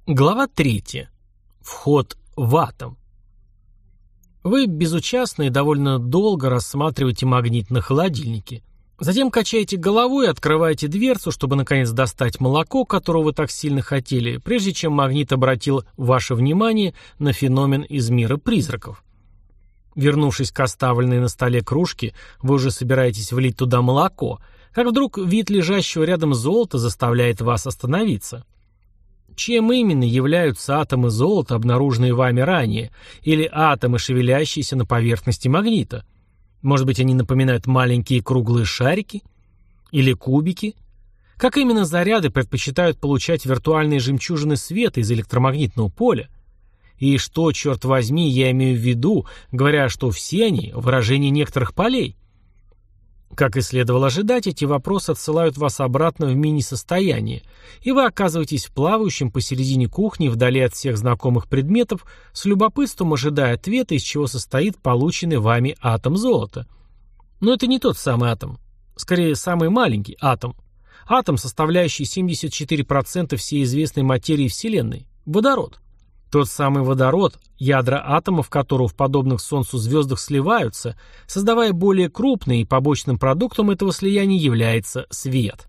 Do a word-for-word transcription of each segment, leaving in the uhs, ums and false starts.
Глава третья. Вход в атом. Вы безучастно и довольно долго рассматриваете магнит на холодильнике. Затем качаете головой и открываете дверцу, чтобы наконец достать молоко, которого вы так сильно хотели, прежде чем магнит обратил ваше внимание на феномен из мира призраков. Вернувшись к оставленной на столе кружке, вы уже собираетесь влить туда молоко, как вдруг вид лежащего рядом золота заставляет вас остановиться. Чем именно являются атомы золота, обнаруженные вами ранее, или атомы, шевелящиеся на поверхности магнита? Может быть, они напоминают маленькие круглые шарики? Или кубики? Как именно заряды предпочитают получать виртуальные жемчужины света из электромагнитного поля? И что, черт возьми, я имею в виду, говоря, что все они – выражение некоторых полей? Как и следовало ожидать, эти вопросы отсылают вас обратно в мини-состояние, и вы оказываетесь плавающим посередине кухни вдали от всех знакомых предметов, с любопытством ожидая ответа, из чего состоит полученный вами атом золота. Но это не тот самый атом. Скорее, самый маленький атом. Атом, составляющий семьдесят четыре процента всей известной материи Вселенной. Водород. Тот самый водород, ядра атомов которого в подобных Солнцу звездах сливаются, создавая более крупные, и побочным продуктом этого слияния является свет.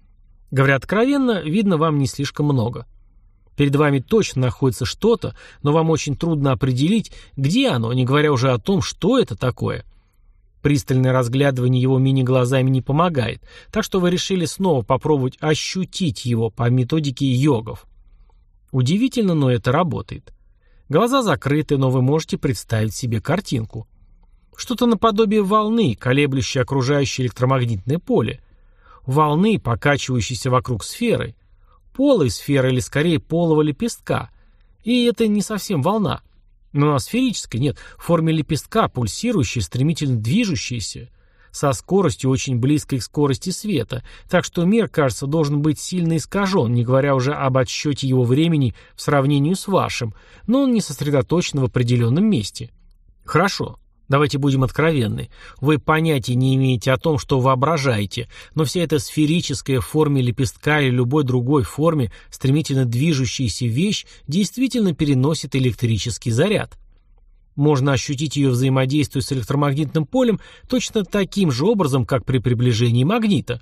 Говоря откровенно, видно вам не слишком много. Перед вами точно находится что-то, но вам очень трудно определить, где оно, не говоря уже о том, что это такое. Пристальное разглядывание его мини-глазами не помогает, так что вы решили снова попробовать ощутить его по методике йогов. Удивительно, но это работает. Глаза закрыты, но вы можете представить себе картинку. Что-то наподобие волны, колеблющей окружающее электромагнитное поле. Волны, покачивающейся вокруг сферы. Полой сферы или скорее полого лепестка. И это не совсем волна. Но сферическая, нет, в форме лепестка, пульсирующая, стремительно движущаяся, со скоростью очень близкой к скорости света, так что мир, кажется, должен быть сильно искажен, не говоря уже об отсчете его времени в сравнении с вашим, но он не сосредоточен в определенном месте. Хорошо, давайте будем откровенны. Вы понятия не имеете о том, что воображаете, но вся эта сферическая в форме лепестка или любой другой форме стремительно движущаяся вещь действительно переносит электрический заряд. Можно ощутить ее взаимодействие с электромагнитным полем точно таким же образом, как при приближении магнита.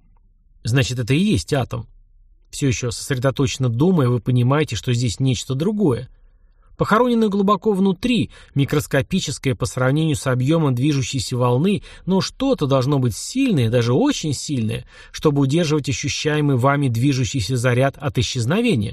Значит, это и есть атом. Все еще сосредоточенно думая, вы понимаете, что здесь нечто другое. Похороненное глубоко внутри, микроскопическое по сравнению с объемом движущейся волны, но что-то должно быть сильное, даже очень сильное, чтобы удерживать ощущаемый вами движущийся заряд от исчезновения.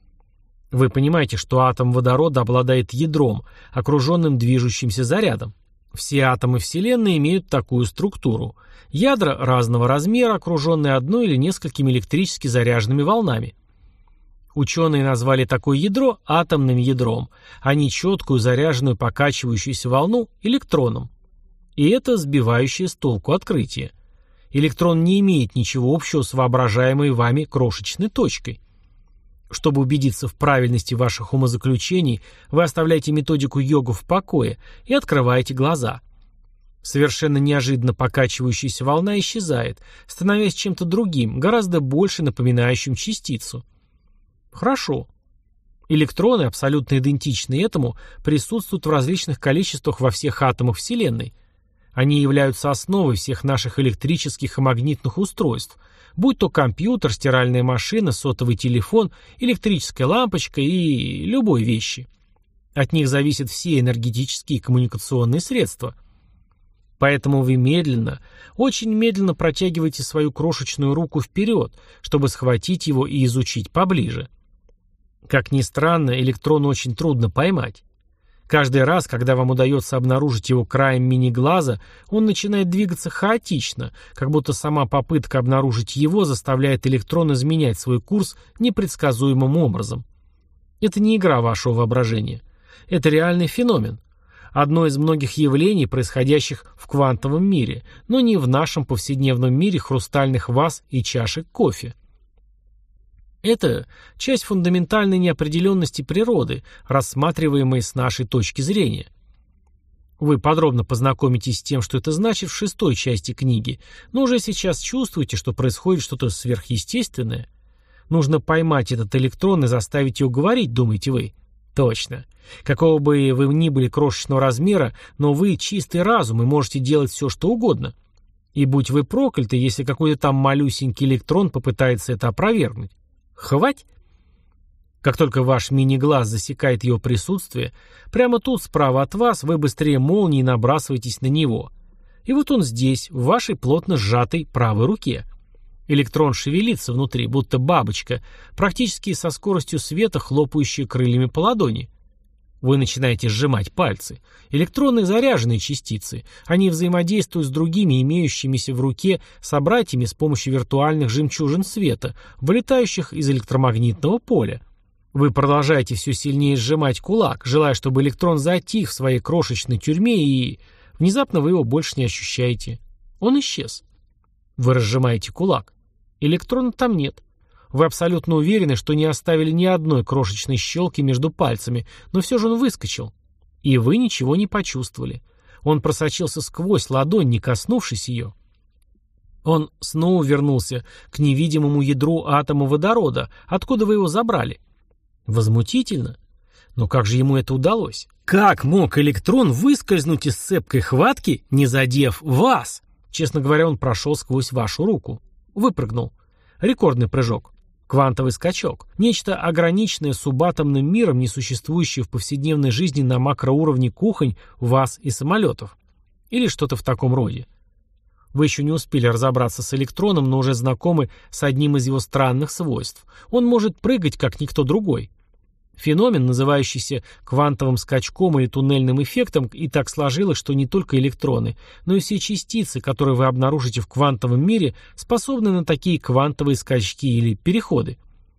Вы понимаете, что атом водорода обладает ядром, окруженным движущимся зарядом. Все атомы Вселенной имеют такую структуру. Ядра разного размера, окруженные одной или несколькими электрически заряженными волнами. Ученые назвали такое ядро атомным ядром, а не четкую заряженную покачивающуюся волну электроном. И это сбивающее с толку открытие. Электрон не имеет ничего общего с воображаемой вами крошечной точкой. Чтобы убедиться в правильности ваших умозаключений, вы оставляете методику йогу в покое и открываете глаза. Совершенно неожиданно покачивающаяся волна исчезает, становясь чем-то другим, гораздо больше напоминающим частицу. Хорошо. Электроны, абсолютно идентичные этому, присутствуют в различных количествах во всех атомах Вселенной. Они являются основой всех наших электрических и магнитных устройств, будь то компьютер, стиральная машина, сотовый телефон, электрическая лампочка и любой вещи. От них зависят все энергетические и коммуникационные средства. Поэтому вы медленно, очень медленно протягиваете свою крошечную руку вперед, чтобы схватить его и изучить поближе. Как ни странно, электрон очень трудно поймать. Каждый раз, когда вам удается обнаружить его краем мини-глаза, он начинает двигаться хаотично, как будто сама попытка обнаружить его заставляет электрон изменять свой курс непредсказуемым образом. Это не игра вашего воображения. Это реальный феномен. Одно из многих явлений, происходящих в квантовом мире, но не в нашем повседневном мире хрустальных ваз и чашек кофе. Это часть фундаментальной неопределенности природы, рассматриваемой с нашей точки зрения. Вы подробно познакомитесь с тем, что это значит, в шестой части книги, но уже сейчас чувствуете, что происходит что-то сверхъестественное. Нужно поймать этот электрон и заставить его говорить, думаете вы? Точно. Какого бы вы ни были крошечного размера, но вы чистый разум и можете делать все, что угодно. И будь вы прокляты, если какой-то там малюсенький электрон попытается это опровергнуть. Хвать! Как только ваш мини-глаз засекает его присутствие, прямо тут справа от вас вы быстрее молнии набрасываетесь на него. И вот он здесь, в вашей плотно сжатой правой руке. Электрон шевелится внутри, будто бабочка, практически со скоростью света, хлопающая крыльями по ладони. Вы начинаете сжимать пальцы. Электроны — заряженные частицы. Они взаимодействуют с другими, имеющимися в руке собратьями с помощью виртуальных жемчужин света, вылетающих из электромагнитного поля. Вы продолжаете все сильнее сжимать кулак, желая, чтобы электрон затих в своей крошечной тюрьме, и внезапно вы его больше не ощущаете. Он исчез. Вы разжимаете кулак. Электрона там нет. Вы абсолютно уверены, что не оставили ни одной крошечной щелки между пальцами, но все же он выскочил. И вы ничего не почувствовали. Он просочился сквозь ладонь, не коснувшись ее. Он снова вернулся к невидимому ядру атома водорода, откуда вы его забрали. Возмутительно. Но как же ему это удалось? Как мог электрон выскользнуть из цепкой хватки, не задев вас? Честно говоря, он прошел сквозь вашу руку. Выпрыгнул. Рекордный прыжок. Квантовый скачок. Нечто ограниченное субатомным миром, не существующее в повседневной жизни на макроуровне кухонь, вас и самолетов. Или что-то в таком роде. Вы еще не успели разобраться с электроном, но уже знакомы с одним из его странных свойств. Он может прыгать, как никто другой. Феномен, называющийся квантовым скачком или туннельным эффектом, и так сложилось, что не только электроны, но и все частицы, которые вы обнаружите в квантовом мире, способны на такие квантовые скачки или переходы.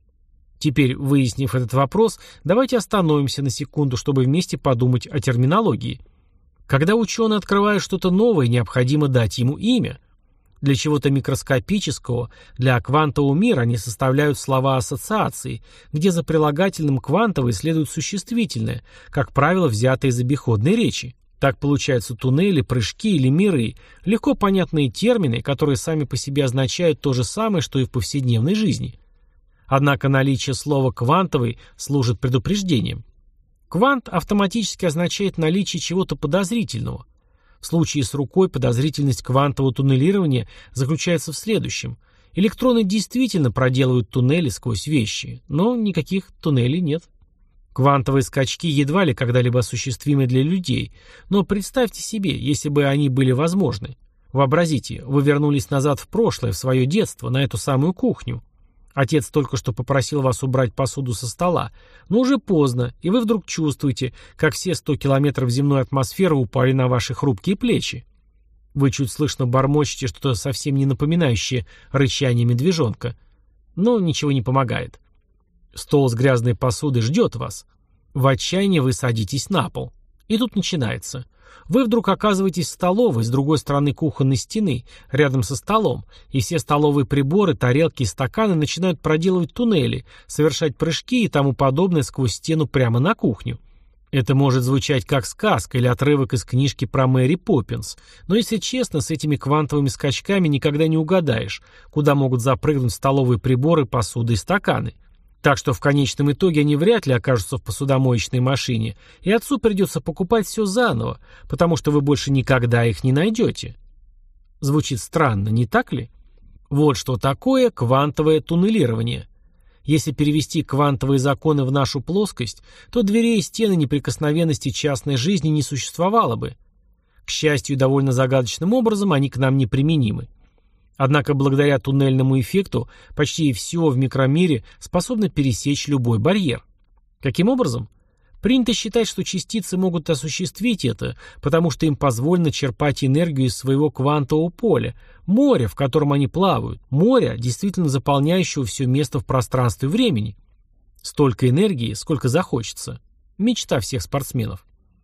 Теперь, выяснив этот вопрос, давайте остановимся на секунду, чтобы вместе подумать о терминологии. Когда ученый открывает что-то новое, необходимо дать ему имя. Для чего-то микроскопического, для квантового мира они составляют слова ассоциации, где за прилагательным «квантовый» следует существительное, как правило, взятое из обиходной речи. Так получаются туннели, прыжки или миры, легко понятные термины, которые сами по себе означают то же самое, что и в повседневной жизни. Однако наличие слова «квантовый» служит предупреждением. Квант автоматически означает наличие чего-то подозрительного. В случае с рукой подозрительность квантового туннелирования заключается в следующем. Электроны действительно проделывают туннели сквозь вещи, но никаких туннелей нет. Квантовые скачки едва ли когда-либо осуществимы для людей, но представьте себе, если бы они были возможны. Вообразите, вы вернулись назад в прошлое, в свое детство, на эту самую кухню. Отец только что попросил вас убрать посуду со стола, но уже поздно, и вы вдруг чувствуете, как все сто километров земной атмосферы упали на ваши хрупкие плечи. Вы чуть слышно бормочете что-то совсем не напоминающее рычание медвежонка. Но ничего не помогает. Стол с грязной посудой ждет вас. В отчаянии вы садитесь на пол. И тут начинается. Вы вдруг оказываетесь в столовой с другой стороны кухонной стены, рядом со столом, и все столовые приборы, тарелки и стаканы начинают проделывать туннели, совершать прыжки и тому подобное сквозь стену прямо на кухню. Это может звучать как сказка или отрывок из книжки про Мэри Поппинс, но, если честно, с этими квантовыми скачками никогда не угадаешь, куда могут запрыгнуть столовые приборы, посуда и стаканы. Так что в конечном итоге они вряд ли окажутся в посудомоечной машине, и отцу придется покупать все заново, потому что вы больше никогда их не найдете. Звучит странно, не так ли? Вот что такое квантовое туннелирование. Если перевести квантовые законы в нашу плоскость, то дверей и стены неприкосновенности частной жизни не существовало бы. К счастью, довольно загадочным образом они к нам неприменимы. Однако благодаря туннельному эффекту почти все в микромире способно пересечь любой барьер. Каким образом? Принято считать, что частицы могут осуществить это, потому что им позволено черпать энергию из своего квантового поля, моря, в котором они плавают, моря, действительно заполняющего все место в пространстве и времени. Столько энергии, сколько захочется. Мечта всех спортсменов.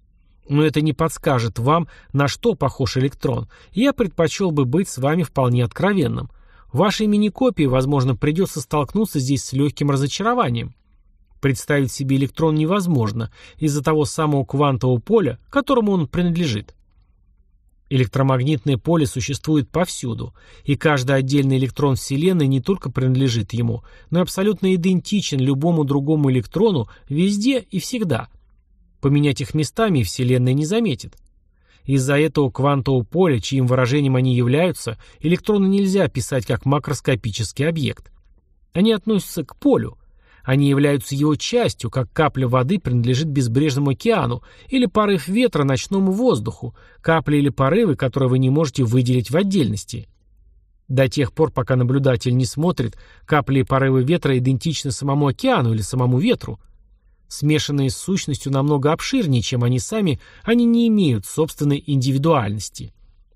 Но это не подскажет вам, на что похож электрон. Я предпочел бы быть с вами вполне откровенным. Вашей мини-копии, возможно, придется столкнуться здесь с легким разочарованием. Представить себе электрон невозможно из-за того самого квантового поля, которому он принадлежит. Электромагнитное поле существует повсюду, и каждый отдельный электрон Вселенной не только принадлежит ему, но и абсолютно идентичен любому другому электрону везде и всегда. Поменять их местами и Вселенная не заметит. Из-за этого квантового поля, чьим выражением они являются, электроны нельзя описать как макроскопический объект. Они относятся к полю. Они являются его частью, как капля воды принадлежит безбрежному океану или порыв ветра ночному воздуху, капли или порывы, которые вы не можете выделить в отдельности. До тех пор, пока наблюдатель не смотрит, капли и порывы ветра идентичны самому океану или самому ветру. Смешанные с сущностью намного обширнее, чем они сами, они не имеют собственной индивидуальности.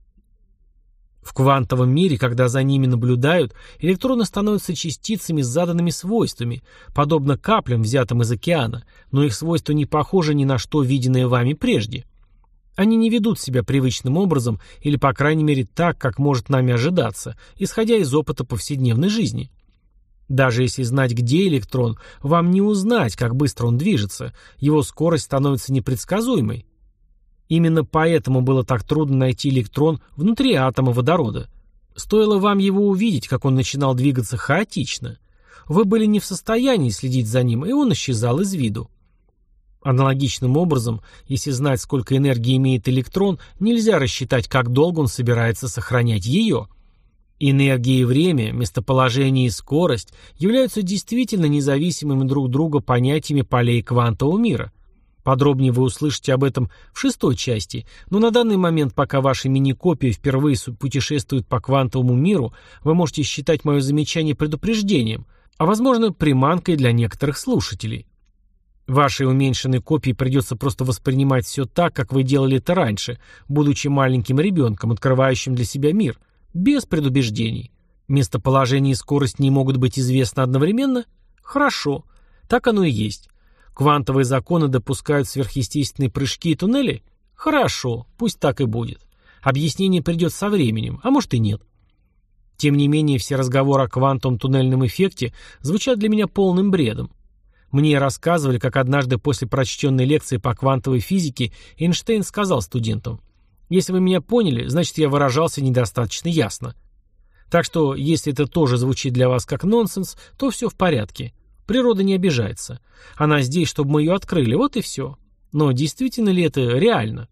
В квантовом мире, когда за ними наблюдают, электроны становятся частицами с заданными свойствами, подобно каплям, взятым из океана, но их свойства не похожи ни на что, виденное вами прежде. Они не ведут себя привычным образом, или, по крайней мере, так, как может нами ожидаться, исходя из опыта повседневной жизни. Даже если знать, где электрон, вам не узнать, как быстро он движется, его скорость становится непредсказуемой. Именно поэтому было так трудно найти электрон внутри атома водорода. Стоило вам его увидеть, как он начинал двигаться хаотично. Вы были не в состоянии следить за ним, и он исчезал из виду. Аналогичным образом, если знать, сколько энергии имеет электрон, нельзя рассчитать, как долго он собирается сохранять ее. Энергия и время, местоположение и скорость являются действительно независимыми друг от друга понятиями полей квантового мира. Подробнее вы услышите об этом в шестой части, но на данный момент, пока ваша мини-копия впервые путешествует по квантовому миру, вы можете считать мое замечание предупреждением, а возможно приманкой для некоторых слушателей. Вашей уменьшенной копии придется просто воспринимать все так, как вы делали это раньше, будучи маленьким ребенком, открывающим для себя мир, без предубеждений. Местоположение и скорость не могут быть известны одновременно? Хорошо, так оно и есть. Квантовые законы допускают сверхъестественные прыжки и туннели? Хорошо, пусть так и будет. Объяснение придет со временем, а может и нет. Тем не менее, все разговоры о квантовом туннельном эффекте звучат для меня полным бредом. Мне рассказывали, как однажды после прочтенной лекции по квантовой физике Эйнштейн сказал студентам: «Если вы меня поняли, значит, я выражался недостаточно ясно». Так что, если это тоже звучит для вас как нонсенс, то все в порядке. Природа не обижается. Она здесь, чтобы мы ее открыли, вот и все. Но действительно ли это реально?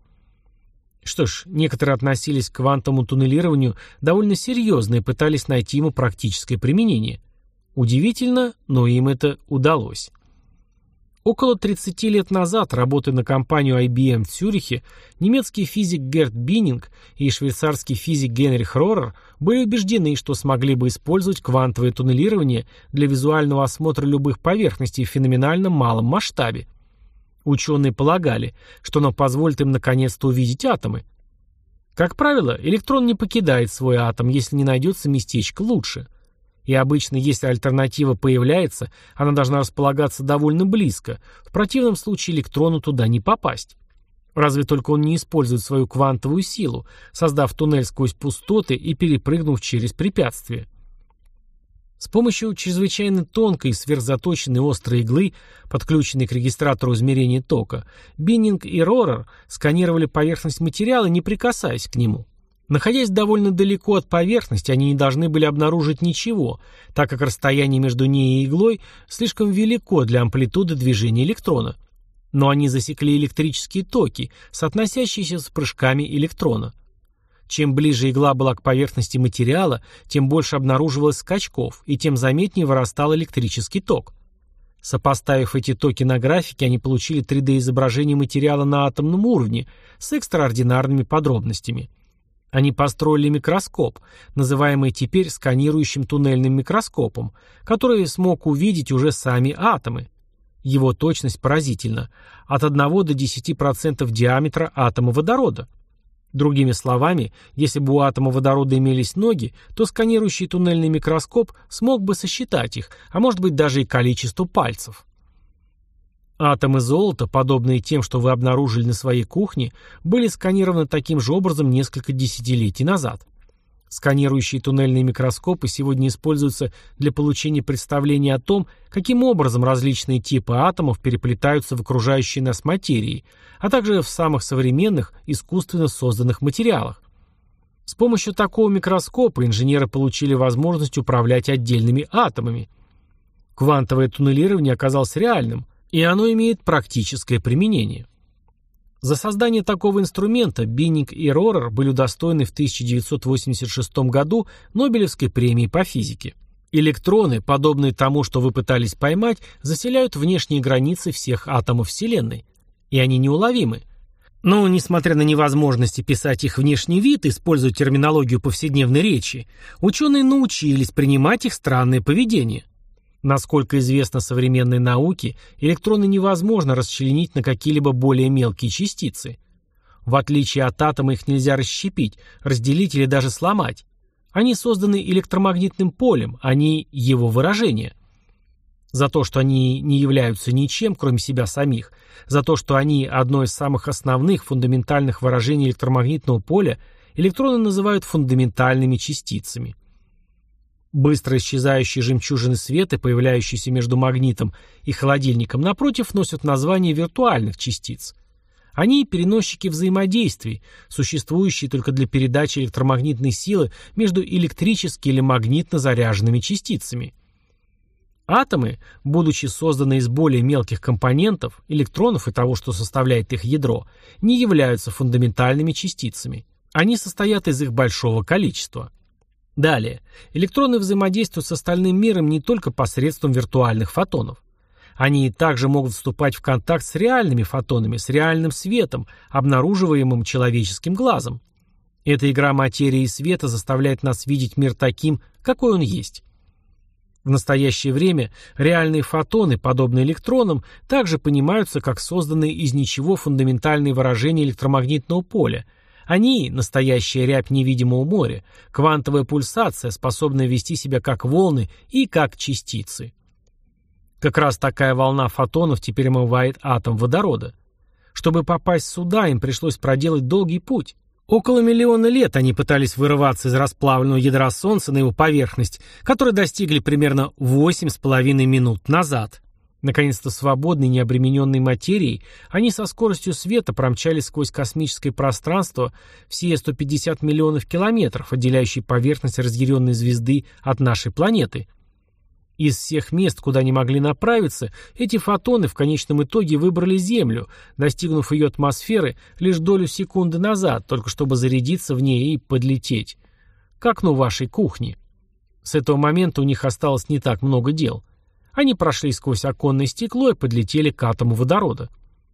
Что ж, некоторые относились к квантовому туннелированию довольно серьезно и пытались найти ему практическое применение. Удивительно, но им это удалось. Около тридцати лет назад, работая на компанию ай би эм в Цюрихе, немецкий физик Герт Биннинг и швейцарский физик Генрих Рорер были убеждены, что смогли бы использовать квантовое туннелирование для визуального осмотра любых поверхностей в феноменально малом масштабе. Ученые полагали, что оно позволит им наконец-то увидеть атомы. Как правило, электрон не покидает свой атом, если не найдется местечко лучше. И обычно, если альтернатива появляется, она должна располагаться довольно близко, в противном случае электрону туда не попасть. Разве только он не использует свою квантовую силу, создав туннель сквозь пустоты и перепрыгнув через препятствия. С помощью чрезвычайно тонкой и сверхзаточенной острой иглы, подключенной к регистратору измерения тока, Биннинг и Рорер сканировали поверхность материала, не прикасаясь к нему. Находясь довольно далеко от поверхности, они не должны были обнаружить ничего, так как расстояние между ней и иглой слишком велико для амплитуды движения электрона. Но они засекли электрические токи, соотносящиеся с прыжками электрона. Чем ближе игла была к поверхности материала, тем больше обнаруживалось скачков, и тем заметнее вырастал электрический ток. Сопоставив эти токи на графике, они получили три дэ-изображение материала на атомном уровне с экстраординарными подробностями. Они построили микроскоп, называемый теперь сканирующим туннельным микроскопом, который смог увидеть уже сами атомы. Его точность поразительна – от одного до десяти процентов диаметра атома водорода. Другими словами, если бы у атома водорода имелись ноги, то сканирующий туннельный микроскоп смог бы сосчитать их, а может быть даже и количество пальцев. Атомы золота, подобные тем, что вы обнаружили на своей кухне, были сканированы таким же образом несколько десятилетий назад. Сканирующие туннельные микроскопы сегодня используются для получения представления о том, каким образом различные типы атомов переплетаются в окружающей нас материи, а также в самых современных, искусственно созданных материалах. С помощью такого микроскопа инженеры получили возможность управлять отдельными атомами. Квантовое туннелирование оказалось реальным, и оно имеет практическое применение. За создание такого инструмента Биннинг и Рорер были удостоены в тысяча девятьсот восемьдесят шестом году Нобелевской премии по физике. Электроны, подобные тому, что вы пытались поймать, заселяют внешние границы всех атомов Вселенной. И они неуловимы. Но, несмотря на невозможность описать их внешний вид, используя терминологию повседневной речи, ученые научились принимать их странное поведение. Насколько известно современной науке, электроны невозможно расчленить на какие-либо более мелкие частицы. В отличие от атома их нельзя расщепить, разделить или даже сломать. Они созданы электромагнитным полем, они его выражение. За то, что они не являются ничем, кроме себя самих, за то, что они одно из самых основных фундаментальных выражений электромагнитного поля, электроны называют фундаментальными частицами. Быстро исчезающие жемчужины света, появляющиеся между магнитом и холодильником, напротив, носят название виртуальных частиц. Они – переносчики взаимодействий, существующие только для передачи электромагнитной силы между электрически или магнитно заряженными частицами. Атомы, будучи созданы из более мелких компонентов, электронов и того, что составляет их ядро, не являются фундаментальными частицами. Они состоят из их большого количества. Далее. Электроны взаимодействуют с остальным миром не только посредством виртуальных фотонов. Они также могут вступать в контакт с реальными фотонами, с реальным светом, обнаруживаемым человеческим глазом. Эта игра материи и света заставляет нас видеть мир таким, какой он есть. В настоящее время реальные фотоны, подобные электронам, также понимаются как созданные из ничего фундаментальные выражения электромагнитного поля. Они – настоящая рябь невидимого моря, квантовая пульсация, способная вести себя как волны и как частицы. Как раз такая волна фотонов теперь омывает атом водорода. Чтобы попасть сюда, им пришлось проделать долгий путь. Около миллиона лет они пытались вырываться из расплавленного ядра Солнца на его поверхность, которой достигли примерно восемь с половиной минут назад. Наконец-то свободной, необремененной материей, они со скоростью света промчались сквозь космическое пространство все сто пятьдесят миллионов километров, отделяющие поверхность разъяренной звезды от нашей планеты. Из всех мест, куда они могли направиться, эти фотоны в конечном итоге выбрали Землю, достигнув ее атмосферы лишь долю секунды назад, только чтобы зарядиться в ней и подлететь. К окну вашей кухни. С этого момента у них осталось не так много дел. Они прошли сквозь оконное стекло и подлетели к атому водорода.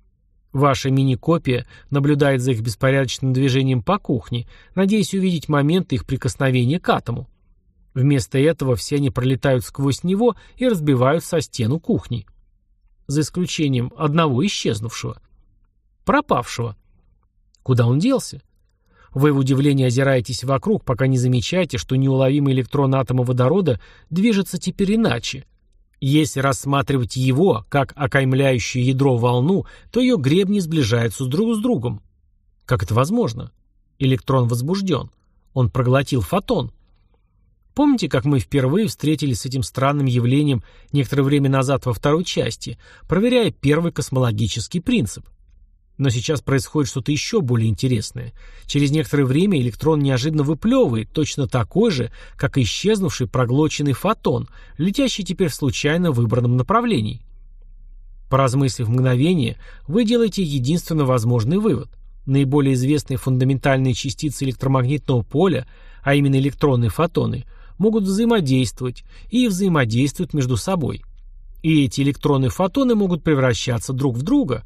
Ваша мини-копия наблюдает за их беспорядочным движением по кухне, надеясь увидеть момент их прикосновения к атому. Вместо этого все они пролетают сквозь него и разбиваются о стену кухни. За исключением одного исчезнувшего. Пропавшего. Куда он делся? Вы в удивлении озираетесь вокруг, пока не замечаете, что неуловимый электрон атома водорода движется теперь иначе. Если рассматривать его как окаймляющее ядро волну, то ее гребни сближаются друг с другом. Как это возможно? Электрон возбужден. Он проглотил фотон. Помните, как мы впервые встретились с этим странным явлением некоторое время назад во второй части, проверяя первый космологический принцип? Но сейчас происходит что-то еще более интересное. Через некоторое время электрон неожиданно выплевывает точно такой же, как исчезнувший проглоченный фотон, летящий теперь в случайно выбранном направлении. Поразмыслив мгновение, вы делаете единственно возможный вывод. Наиболее известные фундаментальные частицы электромагнитного поля, а именно электронные фотоны, могут взаимодействовать и взаимодействуют между собой. И эти электроны и фотоны могут превращаться друг в друга.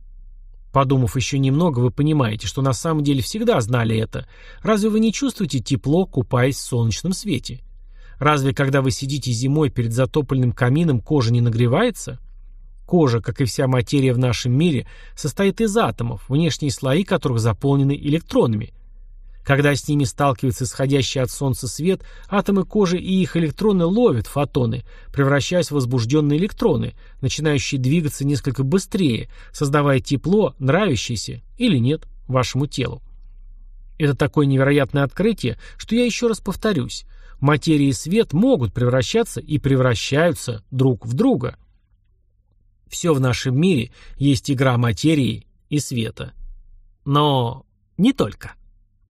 Подумав еще немного, вы понимаете, что на самом деле всегда знали это. Разве вы не чувствуете тепло, купаясь в солнечном свете? Разве, когда вы сидите зимой перед затопленным камином, кожа не нагревается? Кожа, как и вся материя в нашем мире, состоит из атомов, внешние слои которых заполнены электронами. Когда с ними сталкивается исходящий от Солнца свет, атомы кожи и их электроны ловят фотоны, превращаясь в возбужденные электроны, начинающие двигаться несколько быстрее, создавая тепло, нравящееся или нет вашему телу. Это такое невероятное открытие, что я еще раз повторюсь. Материя и свет могут превращаться и превращаются друг в друга. Все в нашем мире есть игра материи и света. Но не только.